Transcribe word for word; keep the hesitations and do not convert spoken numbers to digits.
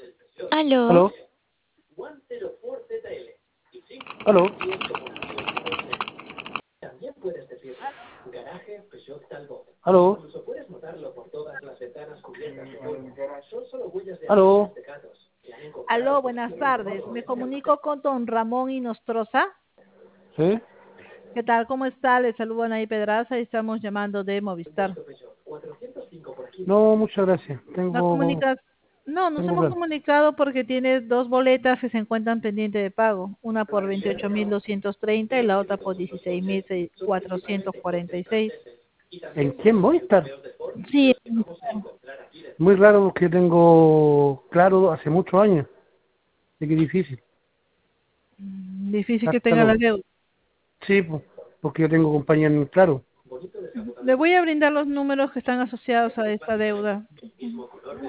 Aló. ¿Aló? ¿Aló? ¿Aló? ¿Aló? Aló, buenas tardes. Me comunico con don Ramón Inostroza. ¿Sí? ¿Qué tal? ¿Cómo está? Le saludo a Anaí Pedraza y estamos llamando de Movistar. No, muchas gracias. La Tengo, comunica... No, nos tengo hemos plan. comunicado porque tiene dos boletas que se encuentran pendientes de pago. Una por veintiocho mil doscientos treinta y la otra por dieciséis mil cuatrocientos cuarenta y seis. ¿En quién voy a estar? Sí, Muy raro porque tengo claro hace muchos años. Y qué difícil. difícil que Hasta tenga la luego. deuda. Sí, pues, porque yo tengo compañía en claro. Le voy a brindar los números que están asociados a esta deuda.